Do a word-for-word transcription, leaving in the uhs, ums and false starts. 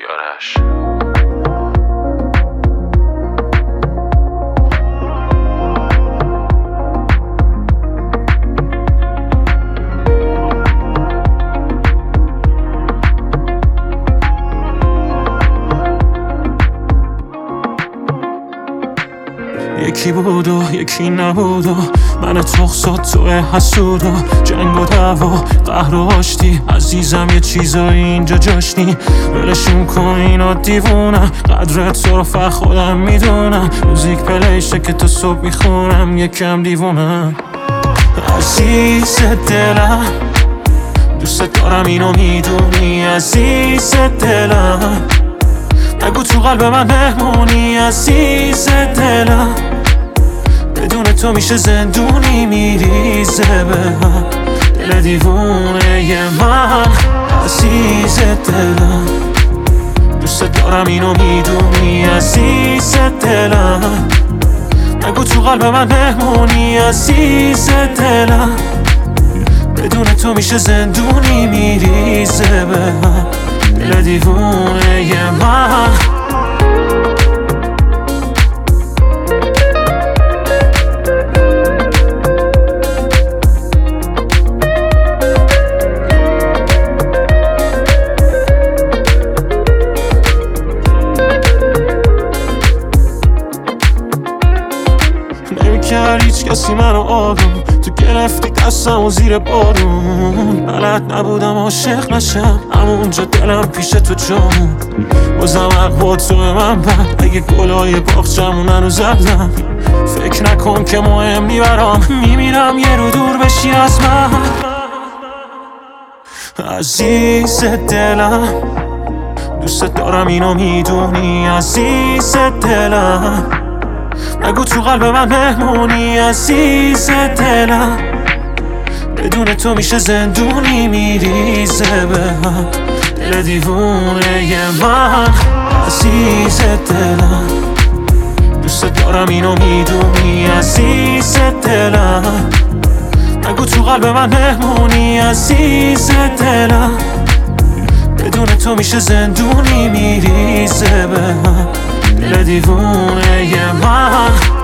کیارش. یکی بود و یکی نبود و من تخصات تو حسود و جنگ و دعوا قهر و آشتی. عزیزم یه چیزایی اینجا جاشنی، ولشون کن اینا دیوونم. قدرت تو رو فقط خودم میدونم، موزیک پلیشه که تا صبح میخونم. یکم دیوونم عزیز دلم، دوست دارم اینو میدونی عزیز دلم. نگو تو قلب من مهمونی عزیز دلم، بدون تو میشه زندونی میریزه به هم. دل دیوونه ی من عزیز دلم، دوست دارم اینو میدونی عزیز دلم. نگو تو قلب من مهمونی عزیز دلم، بدون تو میشه زندونی میریزه به هم. دل دیوونه ی من نمیکرد هیچ کسی منو آروم، تو گرفتی دستم و زیر بارون. بلد نبودم عاشق نشم، همونجا دلم پیش تو جامون. بازم حق تو به من بد، اگه گلای باغچمون هنو زدم. فکر نکن که مهم میبرم، میمیرم یه رو دور بشی از من عزیز دلم. دوست دارم اینو میدونی عزیز دلم. نگو تو قلب من مهمونی عزیز دلم، بدون تو میشه زندونی میریزه به هم. دل دیوونه ی من عزیز دلم، دوست دارم اینو میدونی عزیز دلم. نگو تو قلب من مهمونی عزیز دلم، بدون تو میشه زندونی میریزه به هم. دل دیوونه ی من